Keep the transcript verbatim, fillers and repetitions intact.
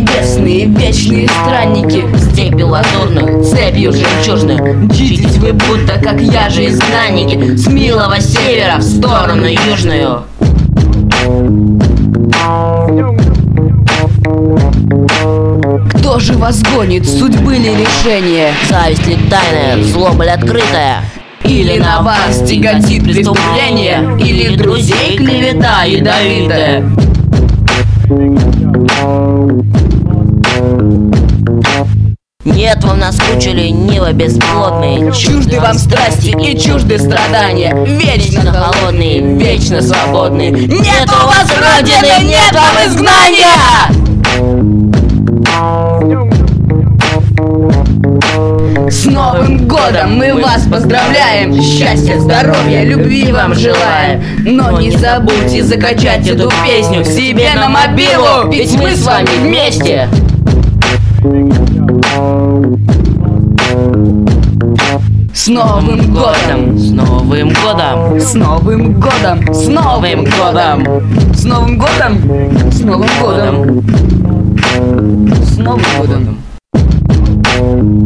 Небесные вечные странники, степью лазурную, цепью жемчужную, мчитесь вы будто как я же изгнанники с милого севера в сторону южную. Кто же вас гонит, судьбы ли решение? Зависть ли тайная, злоба ли открытая? Или на вас тяготит преступление, или друзей клевета ядовитая? Нет, вам наскучили нивы бесплодные, чужды вам страсти и чужды страдания, вечно холодные, вечно свободные. Нет у вас родины, нет вам изгнания! С Новым годом мы вас поздравляем! Счастья, здоровья, любви вам желаем! Но не забудьте закачать эту песню себе на мобилу, ведь мы с вами вместе! С Новым годом! С Новым годом! С Новым годом! С Новым годом! С Новым годом! С Новым годом! С Новым годом!